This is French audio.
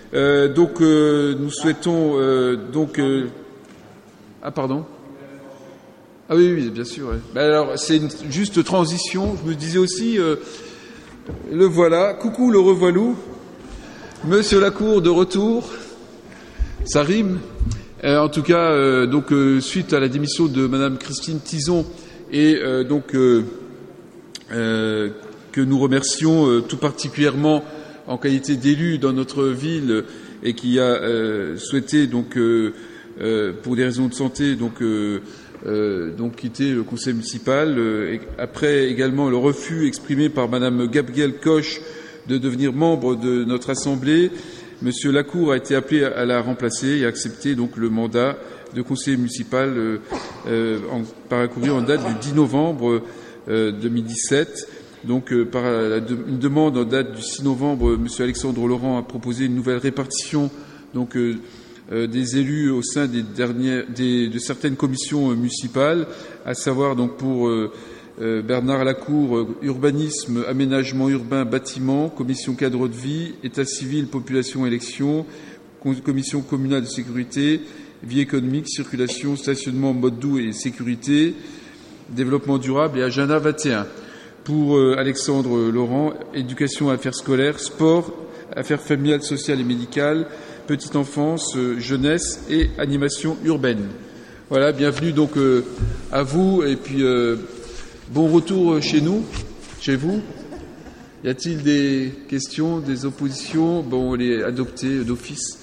Nous souhaitons Ah pardon. Ah oui, bien sûr. Ouais. Alors c'est une juste transition. Je me disais aussi, le voilà. Coucou, le revoilou. Monsieur Lacour de retour. Ça rime. En tout cas, suite à la démission de Madame Christine Tison et que nous remercions tout particulièrement en qualité d'élu dans notre ville et qui a souhaité pour des raisons de santé quitter le conseil municipal. Et après également le refus exprimé par Madame Gabrielle Koch de devenir membre de notre assemblée, Monsieur Lacour a été appelé à la remplacer et a accepté le mandat de conseiller municipal par un courrier en date du 10 novembre 2017. Par une demande en date du 6 novembre, M. Alexandre Laurent a proposé une nouvelle répartition des élus au sein de certaines commissions municipales, à savoir pour Bernard Lacour, urbanisme, aménagement urbain, bâtiment, commission cadre de vie, état civil, population, élection, commission communale de sécurité, vie économique, circulation, stationnement, mode doux et sécurité, développement durable et agenda 21. Pour Alexandre Laurent, éducation, affaires scolaires, sport, affaires familiales, sociales et médicales, petite enfance, jeunesse et animation urbaine. Voilà, bienvenue à vous et puis bon retour chez nous, chez vous. Y a-t-il des questions, des oppositions? Bon, elle est adoptée d'office.